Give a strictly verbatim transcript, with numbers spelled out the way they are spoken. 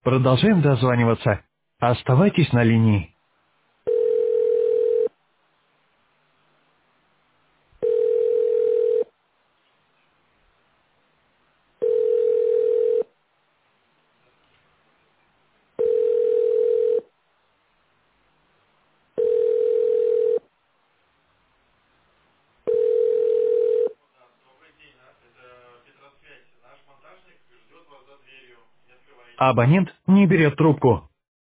Продолжаем дозваниваться. Оставайтесь на линии. Абонент не берет трубку.